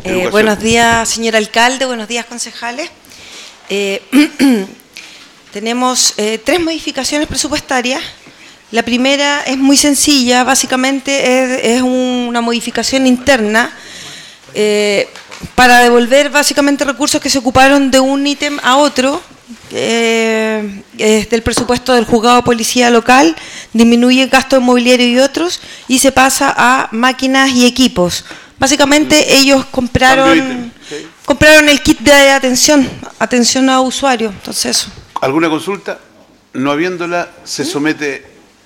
Buenos días, señor alcalde, buenos días, concejales. Tenemos 3 modificaciones presupuestarias. La primera es muy sencilla, básicamente es una modificación interna para devolver básicamente recursos que se ocuparon de un ítem a otro. Del presupuesto del juzgado de policía local, disminuye el gasto inmobiliario y otros, y se pasa a máquinas y equipos. Básicamente ellos compraron el kit de atención a usuarios. Entonces eso. ¿Alguna consulta? No habiéndola, se somete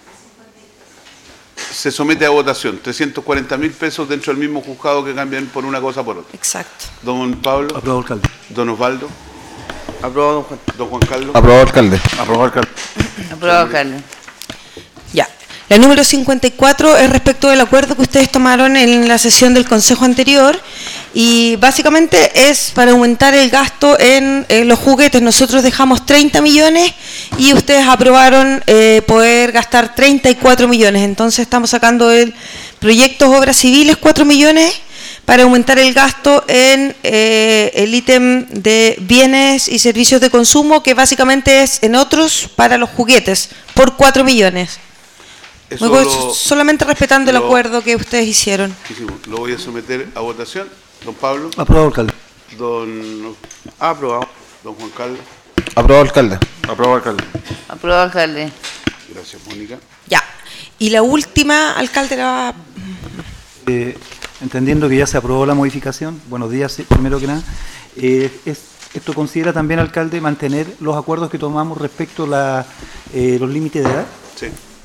a votación. 340.000 pesos dentro del mismo juzgado que cambian por una cosa por otra. Exacto. Don Pablo. Aprobado, alcalde. Don Osvaldo. Aprobado, don Juan. Don Juan Carlos. Aprobado, alcalde. Aprobado, alcalde. Aprobado, alcalde. Ya. La número 54 es respecto del acuerdo que ustedes tomaron en la sesión del Consejo anterior y básicamente es para aumentar el gasto en los juguetes. Nosotros dejamos 30 millones y ustedes aprobaron poder gastar 34 millones. Entonces estamos sacando del proyectos obras civiles 4 millones para aumentar el gasto en el ítem de bienes y servicios de consumo, que básicamente es en otros para los juguetes, por 4 millones. Solamente respetando el acuerdo que ustedes hicieron. Lo voy a someter a votación. Don Pablo. Aprobado, alcalde. Aprobado. Don Juan Carlos. Aprobado, alcalde. Aprobado, alcalde. Aprobado, alcalde. Gracias, Mónica. Ya. Y la última, alcalde, la... Entendiendo que ya se aprobó la modificación, buenos días, primero que nada, ¿esto considera también, alcalde, mantener los acuerdos que tomamos respecto a los límites de edad? Sí.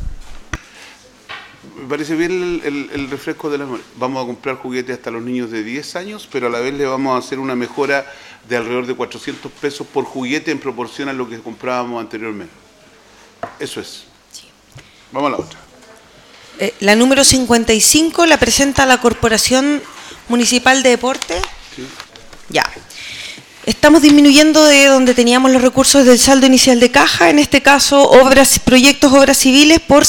Me parece bien el refresco de las... Vamos a comprar juguetes hasta los niños de 10 años, pero a la vez le vamos a hacer una mejora de alrededor de 400 pesos por juguete en proporción a lo que comprábamos anteriormente. Eso es. Sí. Vamos a la otra. La número 55 la presenta la Corporación Municipal de Deporte. Sí. Ya. Estamos disminuyendo de donde teníamos los recursos del saldo inicial de caja, en este caso proyectos obras civiles por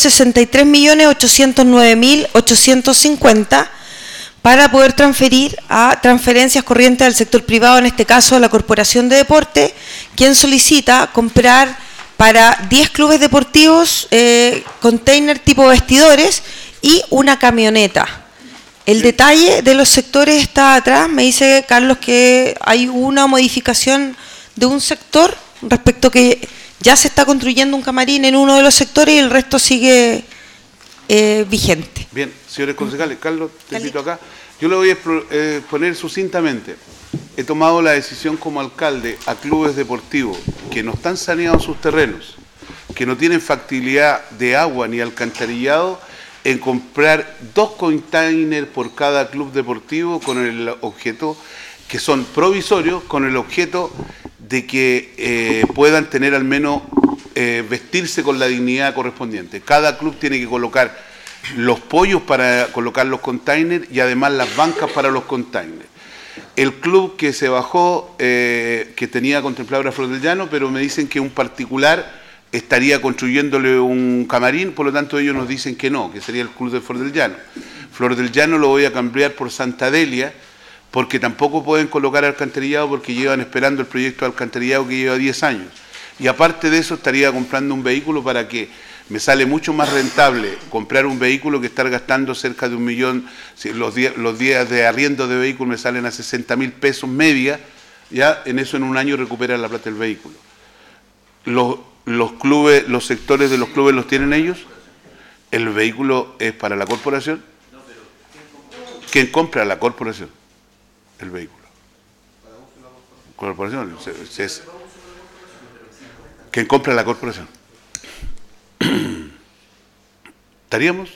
63.809.850 para poder transferir a transferencias corrientes al sector privado, en este caso a la Corporación de Deporte, quien solicita comprar para 10 clubes deportivos container tipo vestidores y una camioneta. El detalle de los sectores está atrás. Me dice Carlos que hay una modificación de un sector respecto que ya se está construyendo un camarín en uno de los sectores y el resto sigue vigente. Bien, señores concejales, Carlos, te invito acá. Yo le voy a exponer sucintamente. He tomado la decisión como alcalde a clubes deportivos que no están saneados sus terrenos, que no tienen factibilidad de agua ni alcantarillado, en comprar 2 containers por cada club deportivo con el objeto, que son provisorios, con el objeto de que puedan tener al menos vestirse con la dignidad correspondiente. Cada club tiene que colocar los pollos para colocar los containers y además las bancas para los containers. El club que se bajó, que tenía contemplado era Flor del Llano, pero me dicen que un particular estaría construyéndole un camarín, por lo tanto ellos nos dicen que no, que sería el club de Flor del Llano. Flor del Llano lo voy a cambiar por Santa Delia, porque tampoco pueden colocar alcantarillado porque llevan esperando el proyecto de alcantarillado que lleva 10 años. Y aparte de eso estaría comprando un vehículo para que me sale mucho más rentable comprar un vehículo que estar gastando cerca de 1 millón, si los días de arriendo de vehículo me salen a 60.000 pesos media, ya en eso en un año recuperan la plata del vehículo. Los clubes, los sectores de los clubes los tienen ellos. El vehículo es para la corporación. ¿Quién compra? La corporación. El vehículo. Corporación. ¿Quién compra? La corporación. ¿Estaríamos?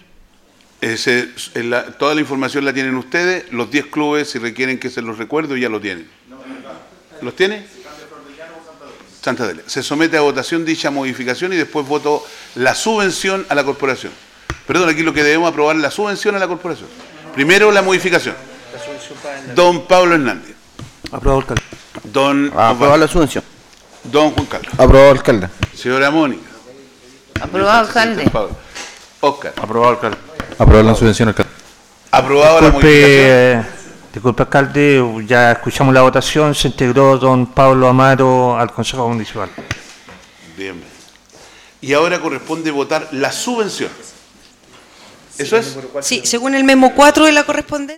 Toda la información la tienen ustedes. Los 10 clubes, si requieren que se los recuerde, ya lo tienen. ¿Los tiene? Santa Delia. Se somete a votación dicha modificación y después voto la subvención a la corporación. Perdón, aquí lo que debemos aprobar es la subvención a la corporación. Primero la modificación. Don Pablo Hernández. Aprobado, alcalde. Aprobado la subvención. Don Juan Carlos. Aprobado, alcalde. Señora Mónica. Aprobado, alcalde. Oscar. Aprobado, alcalde. Aprobado la subvención, alcalde. Aprobado la modificación. Disculpe, alcalde, ya escuchamos la votación, se integró don Pablo Amaro al Consejo Municipal. Bien. Y ahora corresponde votar la subvención. ¿Eso es? Sí, según el memo 4 de la correspondencia.